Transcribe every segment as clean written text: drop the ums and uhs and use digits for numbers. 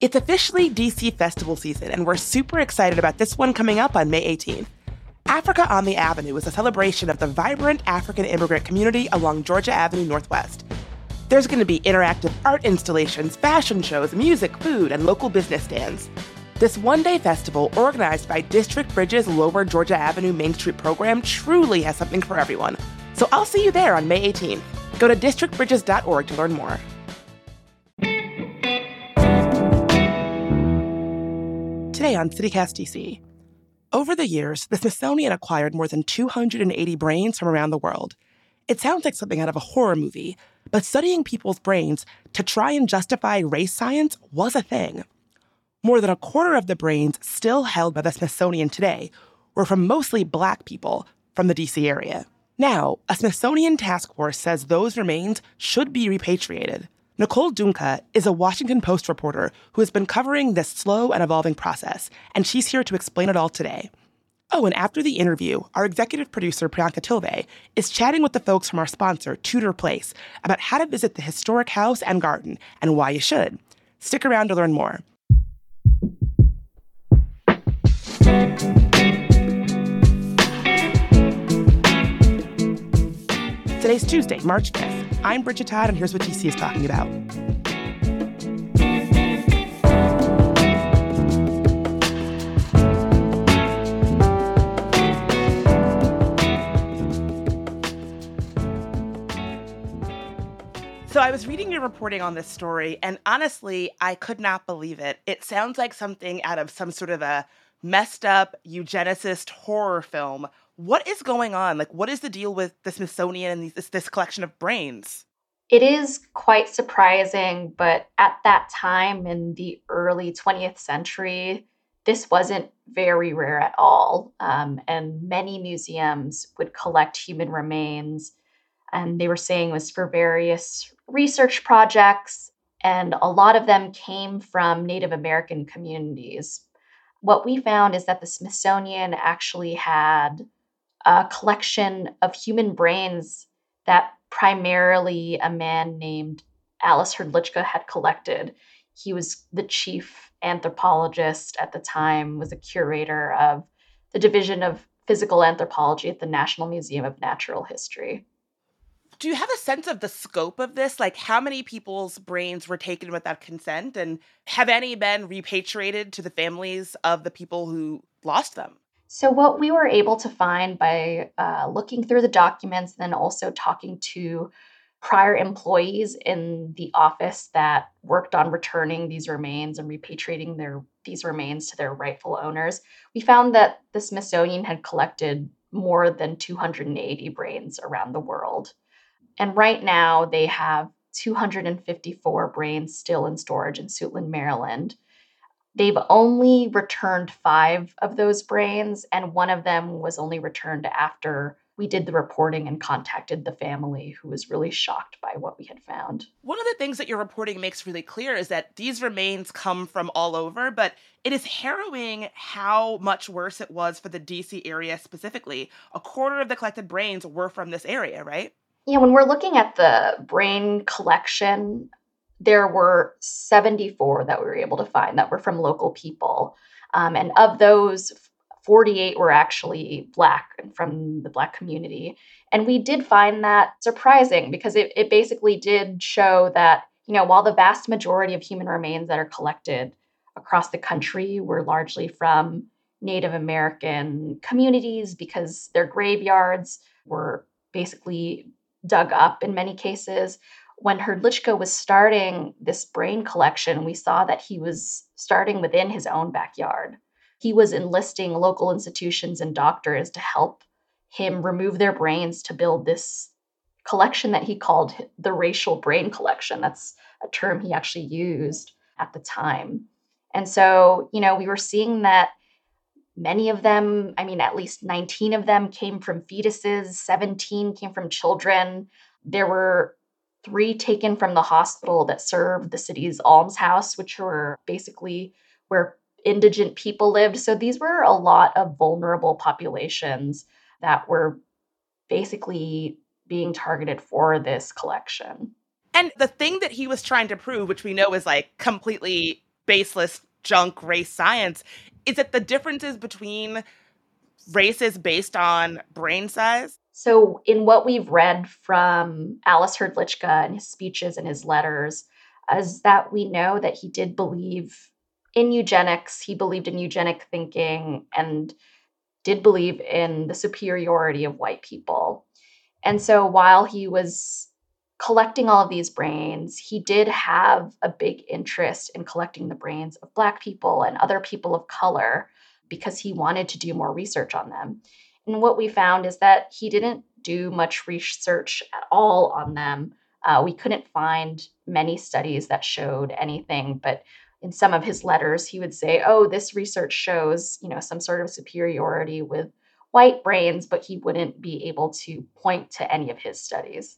It's officially DC festival season, and we're super excited about this one coming up on May 18th. Africa on the Avenue is a celebration of the vibrant African immigrant community along Georgia Avenue Northwest. There's going to be interactive art installations, fashion shows, music, food, and local business stands. This one-day festival, organized by District Bridges' Lower Georgia Avenue Main Street program, truly has something for everyone. So I'll see you there on May 18th. Go to districtbridges.org to learn more. Today on CityCast DC. Over the years, the Smithsonian acquired more than 280 brains from around the world. It sounds like something out of a horror movie, but studying people's brains to try and justify race science was a thing. More than a quarter of the brains still held by the Smithsonian today were from mostly Black people from the DC area. Now, a Smithsonian task force says those remains should be repatriated. Nicole Dunca is a Washington Post reporter who has been covering this slow and evolving process, and she's here to explain it all today. Oh, and after the interview, our executive producer, Priyanka Tilve, is chatting with the folks from our sponsor, Tudor Place, about how to visit the historic house and garden and why you should. Stick around to learn more. Today's Tuesday, March 5th. I'm Bridget Todd, and here's what DC is talking about. So I was reading your reporting on this story, and honestly, I could not believe it. It sounds like something out of some sort of a messed up eugenicist horror film. What is going on? Like, what is the deal with the Smithsonian and this collection of brains? It is quite surprising, but at that time in the early 20th century, this wasn't very rare at all. And many museums would collect human remains, and they were saying it was for various research projects, and a lot of them came from Native American communities. What we found is that the Smithsonian actually had a collection of human brains that primarily a man named Alice Hrdlicka had collected. He was the chief anthropologist at the time, was a curator of the Division of Physical Anthropology at the National Museum of Natural History. Do you have a sense of the scope of this? Like, how many people's brains were taken without consent? And have any been repatriated to the families of the people who lost them? So what we were able to find by looking through the documents and then also talking to prior employees in the office that worked on returning these remains and repatriating these remains to their rightful owners, we found that the Smithsonian had collected more than 280 brains around the world. And right now they have 254 brains still in storage in Suitland, Maryland. They've only returned 5 of those brains, and one of them was only returned after we did the reporting and contacted the family, who was really shocked by what we had found. One of the things that your reporting makes really clear is that these remains come from all over, but it is harrowing how much worse it was for the DC area specifically. A quarter of the collected brains were from this area, right? Yeah, when we're looking at the brain collection, there were 74 that we were able to find that were from local people. And of those, 48 were actually Black and from the Black community. And we did find that surprising because it basically did show that, while the vast majority of human remains that are collected across the country were largely from Native American communities because their graveyards were basically dug up in many cases. When Hrdlicka was starting this brain collection, we saw that he was starting within his own backyard. He was enlisting local institutions and doctors to help him remove their brains to build this collection that he called the racial brain collection. That's a term he actually used at the time. And so, we were seeing that many of them, at least 19 of them came from fetuses, 17 came from children. There were 3 taken from the hospital that served the city's almshouse, which were basically where indigent people lived. So these were a lot of vulnerable populations that were basically being targeted for this collection. And the thing that he was trying to prove, which we know is like completely baseless junk race science. Is it the differences between races based on brain size? So, in what we've read from Alice Hrdlicka and his speeches and his letters, is that we know that he did believe in eugenics. He believed in eugenic thinking and did believe in the superiority of white people. And so, while he was collecting all of these brains, he did have a big interest in collecting the brains of Black people and other people of color because he wanted to do more research on them. And what we found is that he didn't do much research at all on them. We couldn't find many studies that showed anything, but in some of his letters, he would say, oh, this research shows, some sort of superiority with white brains, but he wouldn't be able to point to any of his studies.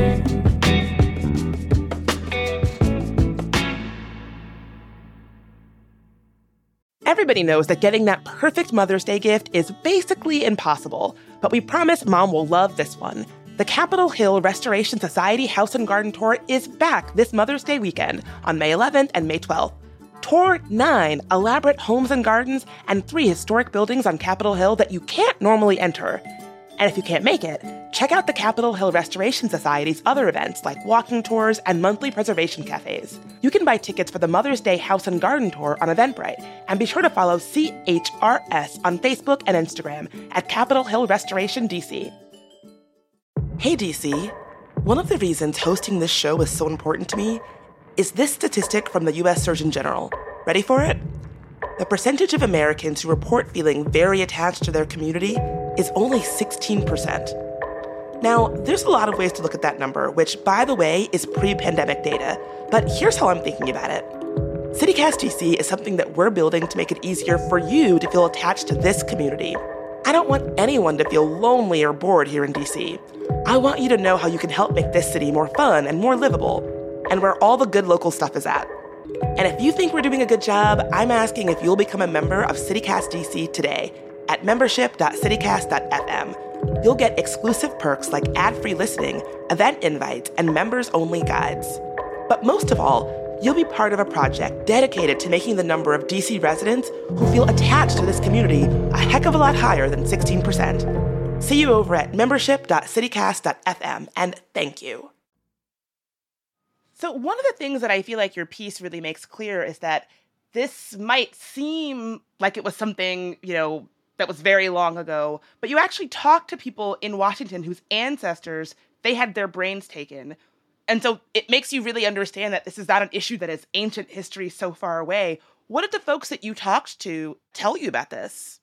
Everybody knows that getting that perfect Mother's Day gift is basically impossible, but we promise Mom will love this one. The Capitol Hill Restoration Society House and Garden Tour is back this Mother's Day weekend on May 11th and May 12th. Tour 9 elaborate homes and gardens and 3 historic buildings on Capitol Hill that you can't normally enter. And if you can't make it, check out the Capitol Hill Restoration Society's other events like walking tours and monthly preservation cafes. You can buy tickets for the Mother's Day House and Garden Tour on Eventbrite, and be sure to follow CHRS on Facebook and Instagram at Capitol Hill Restoration DC. Hey DC, one of the reasons hosting this show is so important to me is this statistic from the U.S. Surgeon General. Ready for it? The percentage of Americans who report feeling very attached to their community is only 16%. Now, there's a lot of ways to look at that number, which, by the way, is pre-pandemic data, but here's how I'm thinking about it. CityCast DC is something that we're building to make it easier for you to feel attached to this community. I don't want anyone to feel lonely or bored here in DC. I want you to know how you can help make this city more fun and more livable, and where all the good local stuff is at. And if you think we're doing a good job, I'm asking if you'll become a member of CityCast DC today at membership.citycast.fm. You'll get exclusive perks like ad-free listening, event invites, and members-only guides. But most of all, you'll be part of a project dedicated to making the number of DC residents who feel attached to this community a heck of a lot higher than 16%. See you over at membership.citycast.fm, and thank you. So one of the things that I feel like your piece really makes clear is that this might seem like it was something, that was very long ago, but you actually talked to people in Washington whose ancestors, they had their brains taken. And so it makes you really understand that this is not an issue that is ancient history so far away. What did the folks that you talked to tell you about this?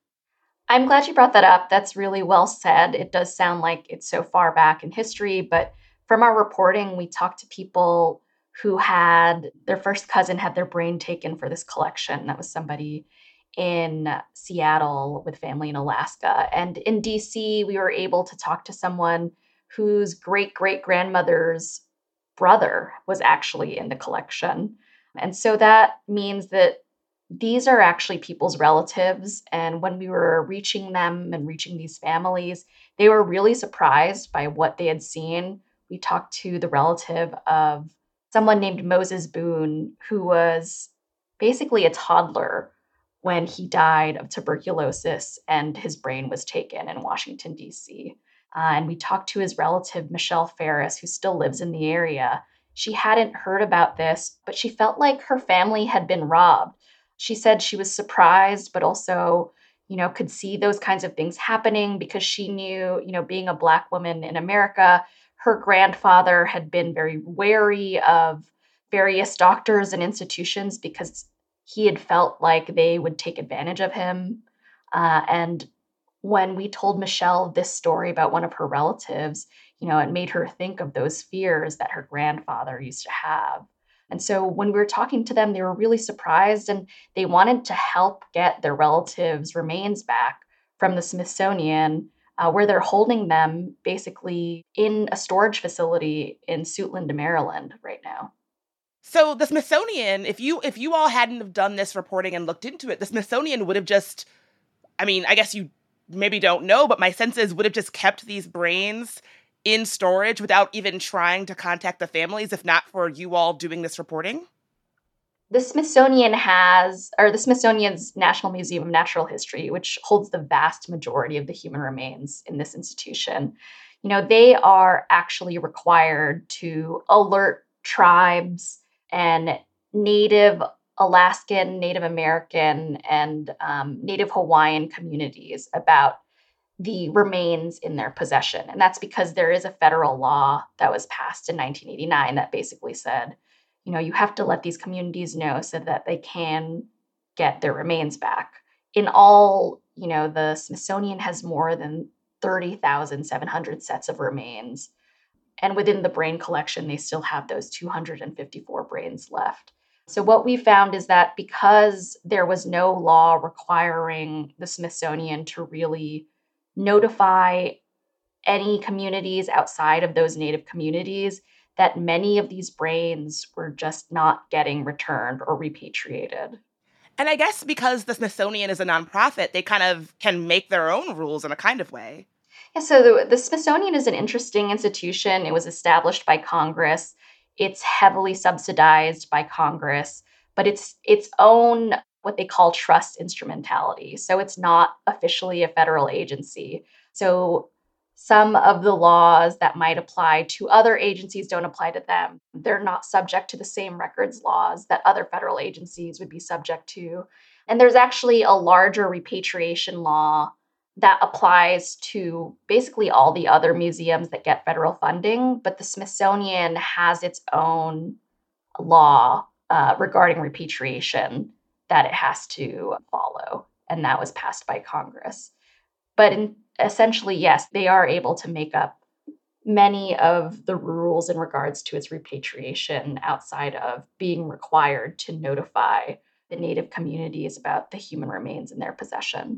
I'm glad you brought that up. That's really well said. It does sound like it's so far back in history, but from our reporting, we talked to people who had their first cousin had their brain taken for this collection. That was somebody in Seattle with family in Alaska. And in DC, we were able to talk to someone whose great-great-grandmother's brother was actually in the collection. And so that means that these are actually people's relatives. And when we were reaching them and reaching these families, they were really surprised by what they had seen. We talked to the relative of someone named Moses Boone, who was basically a toddler when he died of tuberculosis and his brain was taken in Washington, D.C. And we talked to his relative, Michelle Ferris, who still lives in the area. She hadn't heard about this, but she felt like her family had been robbed. She said she was surprised, but also, could see those kinds of things happening because she knew, being a Black woman in America, her grandfather had been very wary of various doctors and institutions because he had felt like they would take advantage of him. And when we told Michelle this story about one of her relatives, it made her think of those fears that her grandfather used to have. And so when we were talking to them, they were really surprised and they wanted to help get their relatives' remains back from the Smithsonian, where they're holding them basically in a storage facility in Suitland, Maryland right now. So the Smithsonian, if you all hadn't have done this reporting and looked into it, the Smithsonian would have just, I guess you maybe don't know, but my sense is would have just kept these brains in storage without even trying to contact the families, if not for you all doing this reporting? The Smithsonian's National Museum of Natural History, which holds the vast majority of the human remains in this institution, they are actually required to alert tribes and Native Alaskan, Native American, and Native Hawaiian communities about the remains in their possession. And that's because there is a federal law that was passed in 1989 that basically said, you have to let these communities know so that they can get their remains back. In all, the Smithsonian has more than 30,700 sets of remains. And within the brain collection, they still have those 254 brains left. So, what we found is that because there was no law requiring the Smithsonian to really notify any communities outside of those Native communities, that many of these brains were just not getting returned or repatriated. And I guess because the Smithsonian is a nonprofit, they kind of can make their own rules in a kind of way. Yeah, so the Smithsonian is an interesting institution. It was established by Congress. It's heavily subsidized by Congress, but it's its own what they call trust instrumentality. So it's not officially a federal agency. So some of the laws that might apply to other agencies don't apply to them. They're not subject to the same records laws that other federal agencies would be subject to. And there's actually a larger repatriation law that applies to basically all the other museums that get federal funding, but the Smithsonian has its own law regarding repatriation that it has to follow, and that was passed by Congress. But essentially, yes, they are able to make up many of the rules in regards to its repatriation outside of being required to notify the Native communities about the human remains in their possession.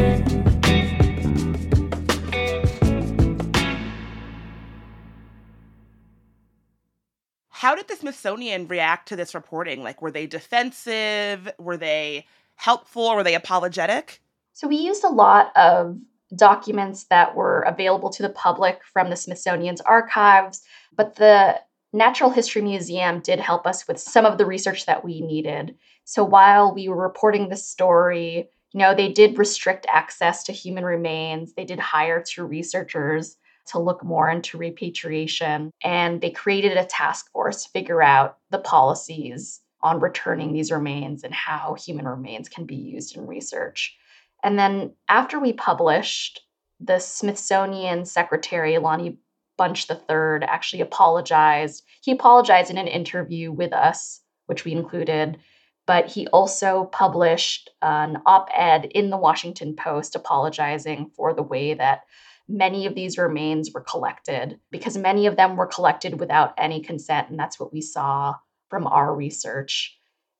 How did the Smithsonian react to this reporting? Like, were they defensive? Were they helpful? Were they apologetic? So we used a lot of documents that were available to the public from the Smithsonian's archives, but the Natural History Museum did help us with some of the research that we needed. So while we were reporting this story, they did restrict access to human remains. They did hire two researchers to look more into repatriation, and they created a task force to figure out the policies on returning these remains and how human remains can be used in research. And then after we published, the Smithsonian Secretary, Lonnie Bunch III, actually apologized. He apologized in an interview with us, which we included, but he also published an op-ed in the Washington Post apologizing for the way that many of these remains were collected, because many of them were collected without any consent, and that's what we saw from our research.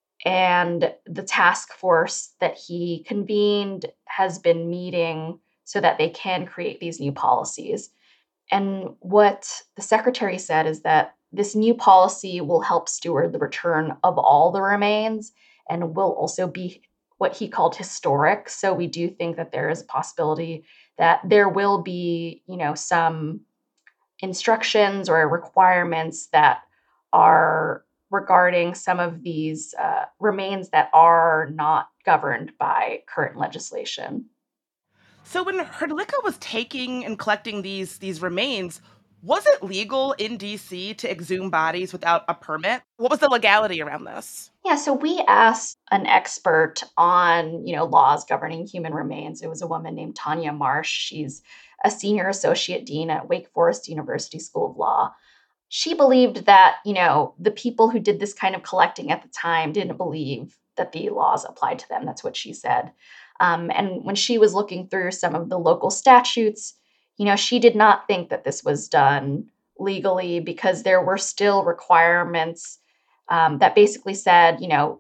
And the task force that he convened has been meeting so that they can create these new policies. And what the secretary said is that this new policy will help steward the return of all the remains and will also be what he called historic. So we do think that there is a possibility that there will be, some instructions or requirements that are regarding some of these remains that are not governed by current legislation. So when Hrdlicka was taking and collecting these remains, was it legal in DC to exhume bodies without a permit? What was the legality around this? Yeah, so we asked an expert on, laws governing human remains. It was a woman named Tanya Marsh. She's a senior associate dean at Wake Forest University School of Law. She believed that, the people who did this kind of collecting at the time didn't believe that the laws applied to them. That's what she said. And when she was looking through some of the local statutes, she did not think that this was done legally because there were still requirements that basically said,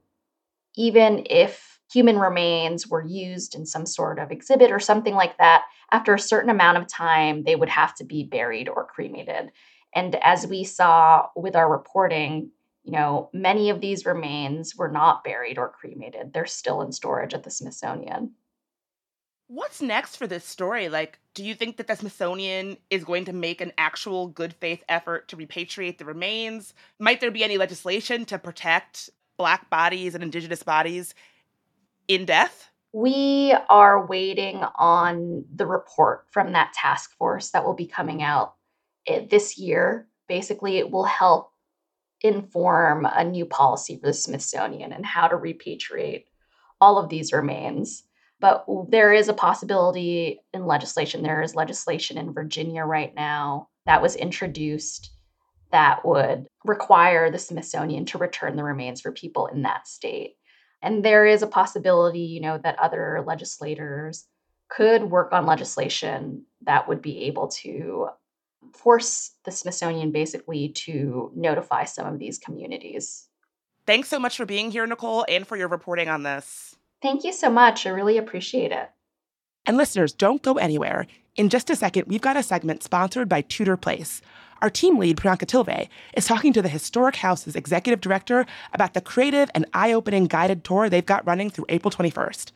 even if human remains were used in some sort of exhibit or something like that, after a certain amount of time, they would have to be buried or cremated. And as we saw with our reporting, many of these remains were not buried or cremated. They're still in storage at the Smithsonian. What's next for this story? Like, do you think that the Smithsonian is going to make an actual good faith effort to repatriate the remains? Might there be any legislation to protect Black bodies and Indigenous bodies in death? We are waiting on the report from that task force that will be coming out this year. Basically, it will help inform a new policy for the Smithsonian and how to repatriate all of these remains. But there is a possibility in legislation. There is legislation in Virginia right now that was introduced that would require the Smithsonian to return the remains for people in that state. And there is a possibility, that other legislators could work on legislation that would be able to force the Smithsonian basically to notify some of these communities. Thanks so much for being here, Nicole, and for your reporting on this. Thank you so much. I really appreciate it. And listeners, don't go anywhere. In just a second, we've got a segment sponsored by Tudor Place. Our team lead, Priyanka Tilve, is talking to the Historic House's executive director about the creative and eye-opening guided tour they've got running through April 21st.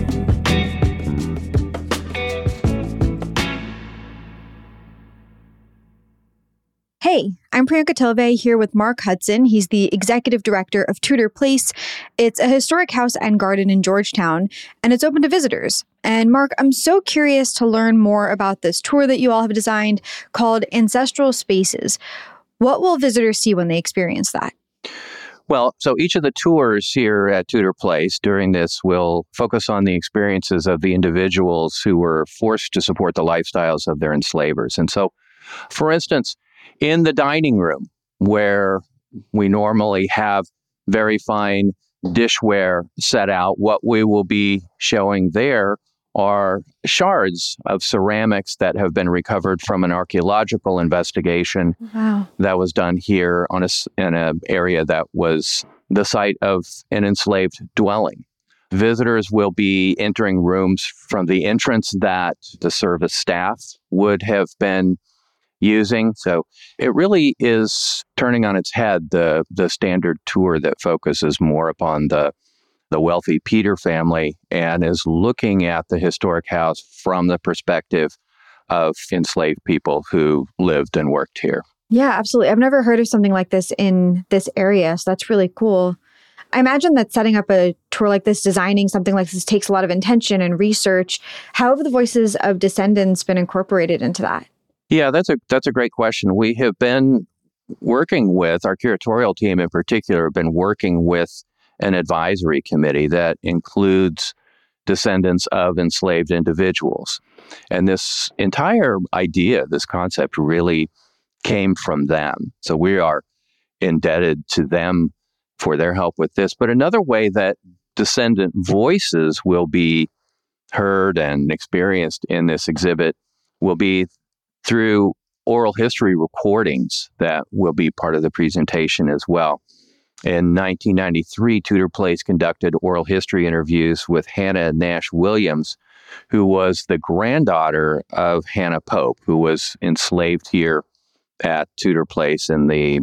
Hey, I'm Priyanka Tilve here with Mark Hudson. He's the executive director of Tudor Place. It's a historic house and garden in Georgetown, and it's open to visitors. And Mark, I'm so curious to learn more about this tour that you all have designed called Ancestral Spaces. What will visitors see when they experience that? Well, so each of the tours here at Tudor Place during this will focus on the experiences of the individuals who were forced to support the lifestyles of their enslavers. And so, for instance, in the dining room, where we normally have very fine dishware set out, what we will be showing there are shards of ceramics that have been recovered from an archaeological investigation that was done here in an area that was the site of an enslaved dwelling. Visitors will be entering rooms from the entrance that the service staff would have been using. So it really is turning on its head the standard tour that focuses more upon the wealthy Peter family and is looking at the historic house from the perspective of enslaved people who lived and worked here. Yeah, absolutely. I've never heard of something like this in this area, so that's really cool. I imagine that setting up a tour like this, designing something like this, takes a lot of intention and research. How have the voices of descendants been incorporated into that? Yeah, that's a great question. We have been working with, our curatorial team in particular, been working with an advisory committee that includes descendants of enslaved individuals. And this entire idea, this concept really came from them. So we are indebted to them for their help with this. But another way that descendant voices will be heard and experienced in this exhibit will be through oral history recordings that will be part of the presentation as well. In 1993, Tudor Place conducted oral history interviews with Hannah Nash Williams, who was the granddaughter of Hannah Pope, who was enslaved here at Tudor Place in the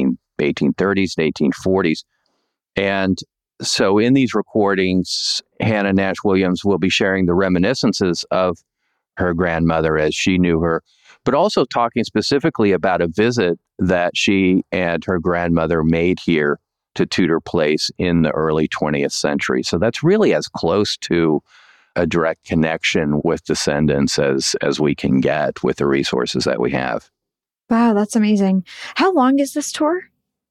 1830s and 1840s. And so in these recordings, Hannah Nash Williams will be sharing the reminiscences of her grandmother as she knew her, but also talking specifically about a visit that she and her grandmother made here to Tudor Place in the early 20th century. So that's really as close to a direct connection with descendants as we can get with the resources that we have. Wow, that's amazing. How long is this tour?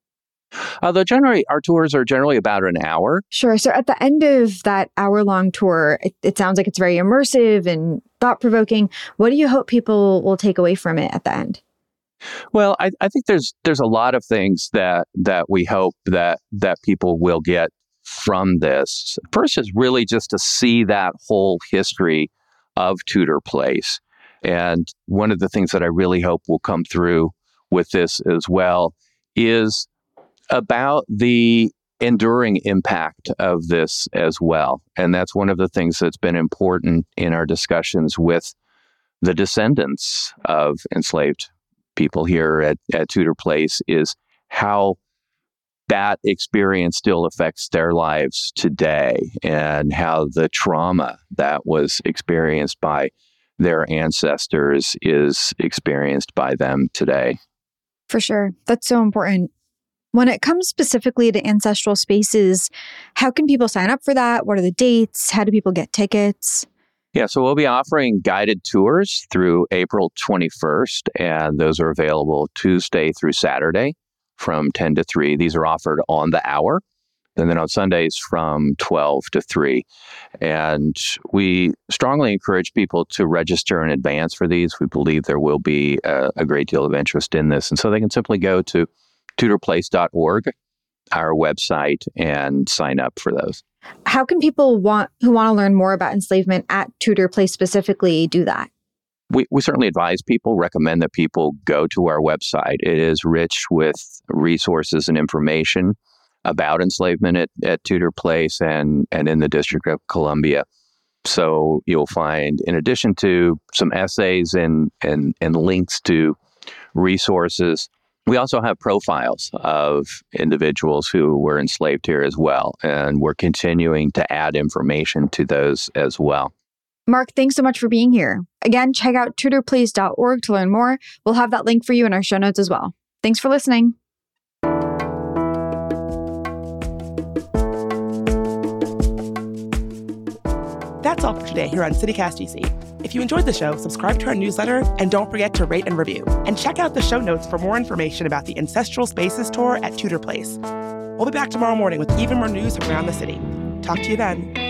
Our tours are generally about an hour. Sure. So at the end of that hour-long tour, it sounds like it's very immersive and thought-provoking. What do you hope people will take away from it at the end? Well, I think there's a lot of things that we hope that people will get from this. First is really just to see that whole history of Tudor Place. And one of the things that I really hope will come through with this as well is about the enduring impact of this as well. And that's one of the things that's been important in our discussions with the descendants of enslaved people here at Tudor Place is how that experience still affects their lives today and how the trauma that was experienced by their ancestors is experienced by them today. For sure. That's so important. When it comes specifically to ancestral spaces, how can people sign up for that? What are the dates? How do people get tickets? Yeah, so we'll be offering guided tours through April 21st, and those are available Tuesday through Saturday from 10 to 3. These are offered on the hour, and then on Sundays from 12 to 3. And we strongly encourage people to register in advance for these. We believe there will be a great deal of interest in this. And so they can simply go to tudorplace.org, our website, and sign up for those. How can people who want to learn more about enslavement at Tudor Place specifically do that? We certainly advise people, recommend that people go to our website. It is rich with resources and information about enslavement at Tudor Place and in the District of Columbia. So you'll find, in addition to some essays and links to resources, we also have profiles of individuals who were enslaved here as well, and we're continuing to add information to those as well. Mark, thanks so much for being here. Again, check out tudorplace.org to learn more. We'll have that link for you in our show notes as well. Thanks for listening. That's all for today here on CityCast DC. If you enjoyed the show, subscribe to our newsletter and don't forget to rate and review. And check out the show notes for more information about the Ancestral Spaces tour at Tudor Place. We'll be back tomorrow morning with even more news from around the city. Talk to you then.